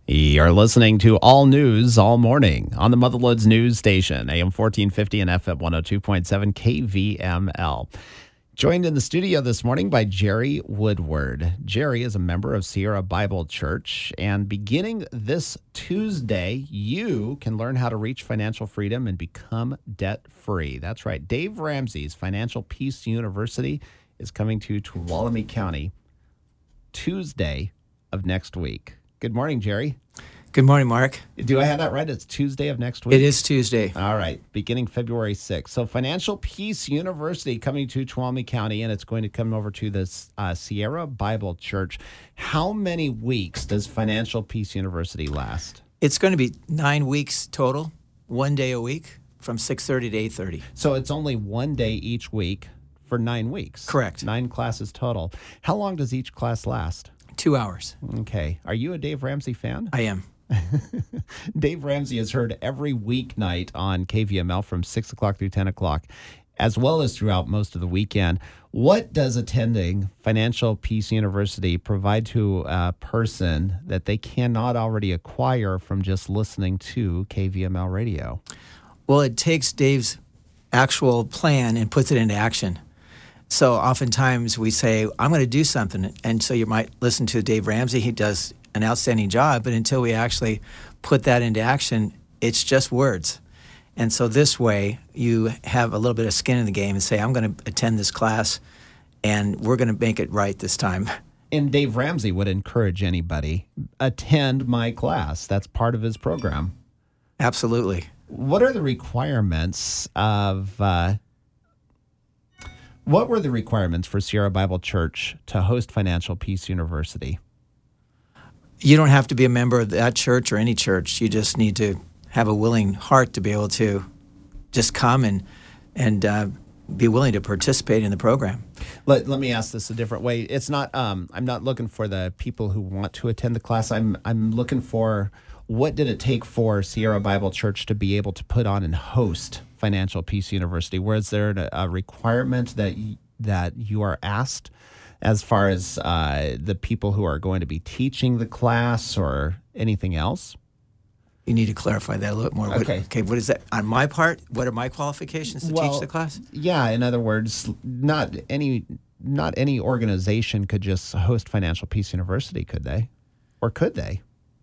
You're listening to All News All Morning on the Motherlode News Station, AM 1450 and FM 102.7 KVML. Joined in the studio this morning by Jerry Woodward. Jerry is a member of Sierra Bible Church, and beginning this Tuesday, you can learn how to reach financial freedom and become debt-free. That's right. Dave Ramsey's Financial Peace University is coming to Tuolumne County Tuesday of next week. Good morning, Jerry. Good morning, Mark. Do I have that right? It's Tuesday of next week? It is Tuesday. All right, beginning February 6th. So Financial Peace University coming to Tuolumne County, and it's going to come over to this Sierra Bible Church. How many weeks does Financial Peace University last? It's going to be 9 weeks total, 1 day a week from 6:30 to 8:30. So it's only 1 day each week for 9 weeks? Correct. 9 classes total. How long does each class last? 2 hours. Okay. Are you a Dave Ramsey fan? I am. Dave Ramsey is heard every weeknight on KVML from 6 o'clock through 10 o'clock, as well as throughout most of the weekend. What does attending Financial Peace University provide to a person that they cannot already acquire from just listening to KVML radio? Well, it takes Dave's actual plan and puts it into action. So oftentimes we say, I'm going to do something. And so you might listen to Dave Ramsey. He does an outstanding job. But until we actually put that into action, it's just words. And so this way you have a little bit of skin in the game and say, I'm going to attend this class and we're going to make it right this time. And Dave Ramsey would encourage anybody, attend my class. That's part of his program. Absolutely. What are the requirements of... What were the requirements for Sierra Bible Church to host Financial Peace University? You don't have to be a member of that church or any church. You just need to have a willing heart to be able to just come and be willing to participate in the program. Let me ask this a different way. It's not. I'm not looking for the people who want to attend the class. I'm looking for what did it take for Sierra Bible Church to be able to put on and host Financial Peace University? Was there a requirement that you are asked as far as the people who are going to be teaching the class or anything else? You need to clarify that a little bit more. Okay. What is that on my part? What are my qualifications to teach the class? Yeah, in other words, not any organization could just host Financial Peace University, could they? Or could they?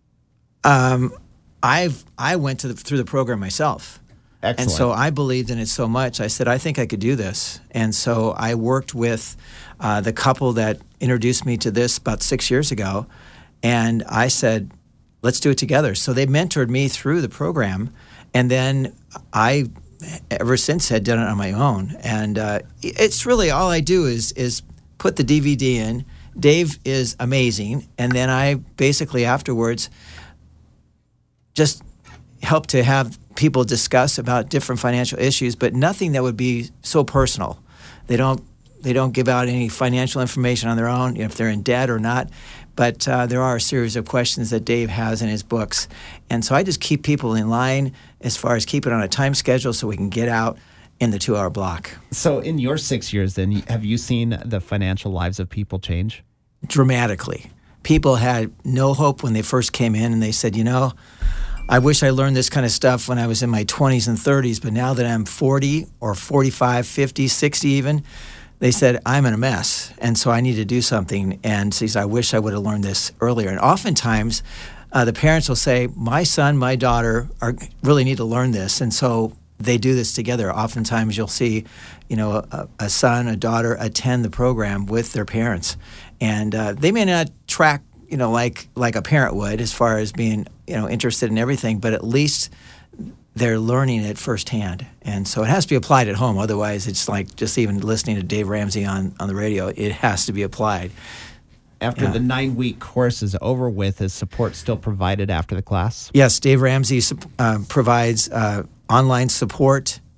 I went through the program myself. Excellent. And so I believed in it so much. I said, I think I could do this. And so I worked with the couple that introduced me to this about 6 years ago. And I said, let's do it together. So they mentored me through the program. And then I, ever since, had done it on my own. And it's really all I do is put the DVD in. Dave is amazing. And then I basically afterwards just help to have people discuss about different financial issues, but nothing that would be so personal. They don't give out any financial information on their own, if they're in debt or not. But there are a series of questions that Dave has in his books. And so I just keep people in line as far as keep it on a time schedule so we can get out in the 2-hour block. So in your 6 years then, have you seen the financial lives of people change? Dramatically. People had no hope when they first came in, and they said, I wish I learned this kind of stuff when I was in my 20s and 30s, but now that I'm 40 or 45, 50, 60 even, they said, I'm in a mess, and so I need to do something. And so he said, I wish I would have learned this earlier. And oftentimes, the parents will say, my son, my daughter really need to learn this, and so they do this together. Oftentimes you'll see, a son, a daughter attend the program with their parents. And they may not track, like a parent would as far as being, interested in everything, but at least they're learning it firsthand. And so it has to be applied at home. Otherwise, it's like just even listening to Dave Ramsey on the radio. It has to be applied. After the 9-week course is over with, is support still provided after the class? Yes, Dave Ramsey provides online support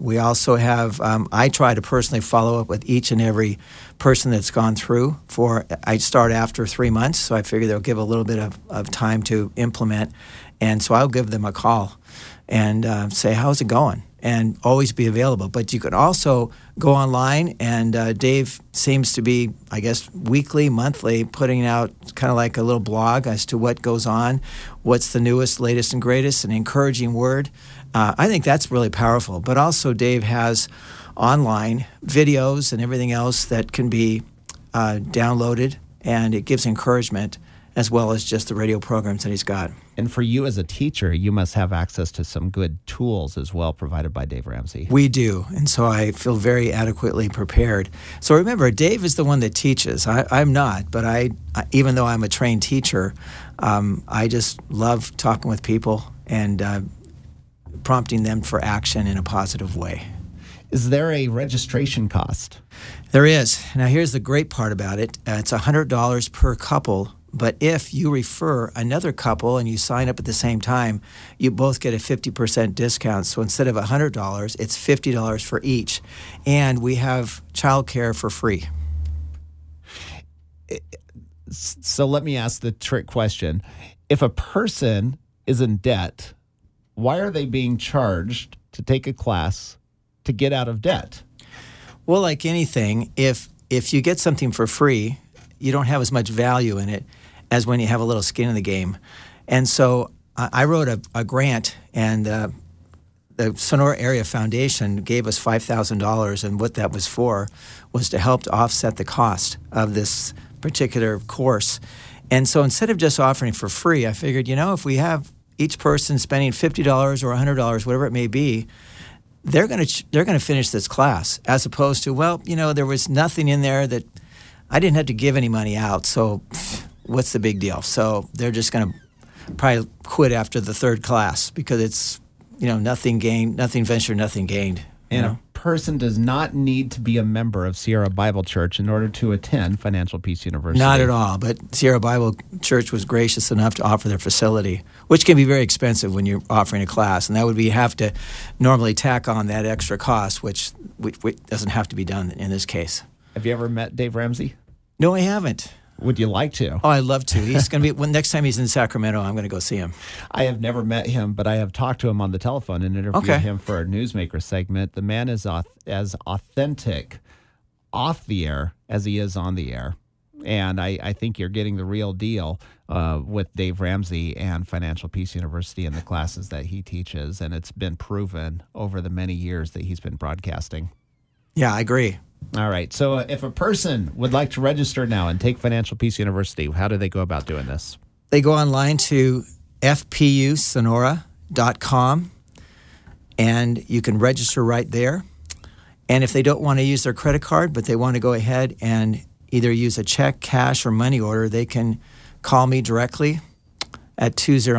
We also have, I try to personally follow up with each and every person that's gone through. I start after 3 months, so I figure they'll give a little bit of time to implement. And so I'll give them a call and say, how's it going? And always be available. But you can also go online, and Dave seems to be, I guess, weekly, monthly, putting out kind of like a little blog as to what goes on, what's the newest, latest, and greatest, an encouraging word. I think that's really powerful. But also Dave has online videos and everything else that can be downloaded, and it gives encouragement as well as just the radio programs that he's got. And for you as a teacher, you must have access to some good tools as well provided by Dave Ramsey. We do, and so I feel very adequately prepared. So remember, Dave is the one that teaches. I'm not, but I even though I'm a trained teacher, I just love talking with people and prompting them for action in a positive way. Is there a registration cost? There is. Now here's the great part about it. It's $100 per couple. But if you refer another couple and you sign up at the same time, you both get a 50% discount. So instead of $100, it's $50 for each. And we have childcare for free. So let me ask the trick question. If a person is in debt, why are they being charged to take a class to get out of debt? Well, like anything, if you get something for free, you don't have as much value in it as when you have a little skin in the game. And so I wrote a grant, and the Sonora Area Foundation gave us $5,000, and what that was for was to help to offset the cost of this particular course. And so instead of just offering for free, I figured, if we have each person spending $50 or $100, whatever it may be, they're going to finish this class, as opposed to, there was nothing in there that I didn't have to give any money out, so what's the big deal? So they're just going to probably quit after the third class because it's, nothing gained, nothing ventured, nothing gained. And a person does not need to be a member of Sierra Bible Church in order to attend Financial Peace University. Not at all, but Sierra Bible Church was gracious enough to offer their facility, which can be very expensive when you're offering a class, and that would be have to normally tack on that extra cost, which doesn't have to be done in this case. Have you ever met Dave Ramsey? No, I haven't. Would you like to? Oh, I'd love to. He's going to be, next time he's in Sacramento, I'm going to go see him. I have never met him, but I have talked to him on the telephone and interviewed him for our Newsmaker segment. The man is as authentic off the air as he is on the air. And I think you're getting the real deal with Dave Ramsey and Financial Peace University and the classes that he teaches. And it's been proven over the many years that he's been broadcasting. Yeah, I agree. All right. So if a person would like to register now and take Financial Peace University, how do they go about doing this? They go online to fpusonora.com, and you can register right there. And if they don't want to use their credit card, but they want to go ahead and either use a check, cash, or money order, they can call me directly at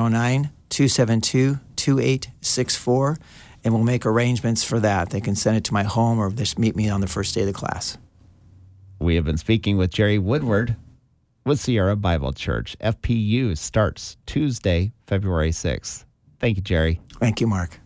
209-272-2864. And we'll make arrangements for that. They can send it to my home or just meet me on the first day of the class. We have been speaking with Jerry Woodward with Sierra Bible Church. FPU starts Tuesday, February 6th. Thank you, Jerry. Thank you, Mark.